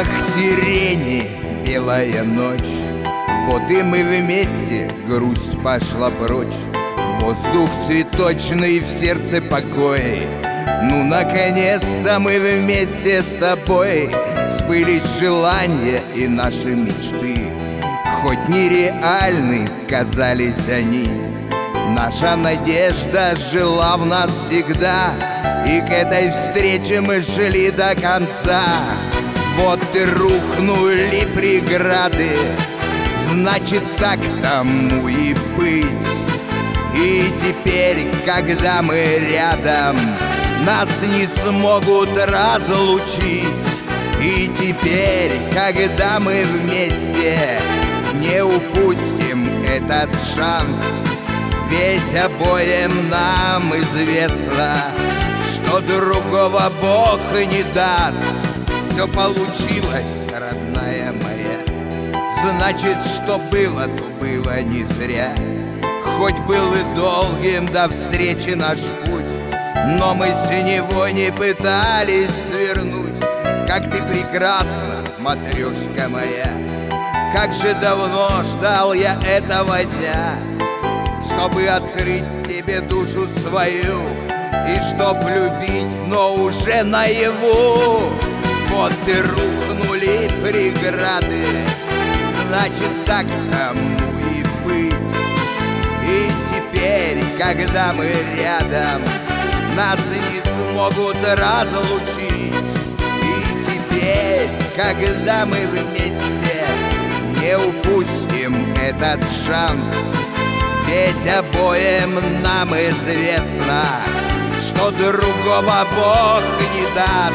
запах сирени, белая ночь. Вот и мы вместе, грусть пошла прочь. Воздух цветочный, в сердце покой. Ну, наконец-то мы вместе с тобой. Сбылись желания и наши мечты. Хоть нереальны казались они, наша надежда жила в нас всегда. И к этой встрече мы шли до конца. Вот и рухнули преграды, значит, так тому и быть. И теперь, когда мы рядом, нас не смогут разлучить. И теперь, когда мы вместе, не упустим этот шанс. Ведь обоим нам известно, что другого Бог не даст. Все получилось, родная моя, значит, что было, то было не зря. Хоть был и долгим до встречи наш путь, но мы с него не пытались свернуть. Как ты прекрасна, матрешка моя, как же давно ждал я этого дня, чтобы открыть тебе душу свою и чтоб любить, но уже наяву. Вот и рухнули преграды, значит, так тому и быть. И теперь, когда мы рядом, нас не смогут разлучить. И теперь, когда мы вместе, не упустим этот шанс. Ведь обоим нам известно, что другого Бог не даст.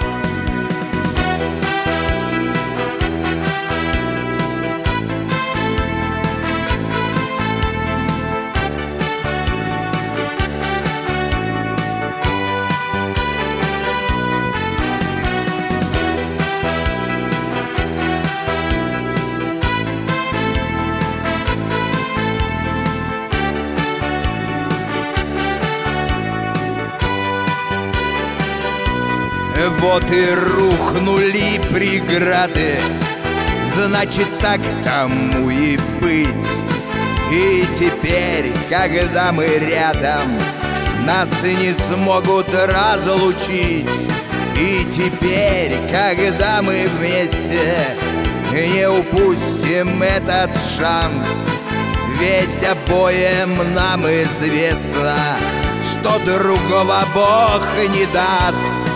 Вот и рухнули преграды, значит, так тому и быть. И теперь, когда мы рядом, нас не смогут разлучить. И теперь, когда мы вместе, не упустим этот шанс. Ведь обоим нам известно, что другого Бог не даст.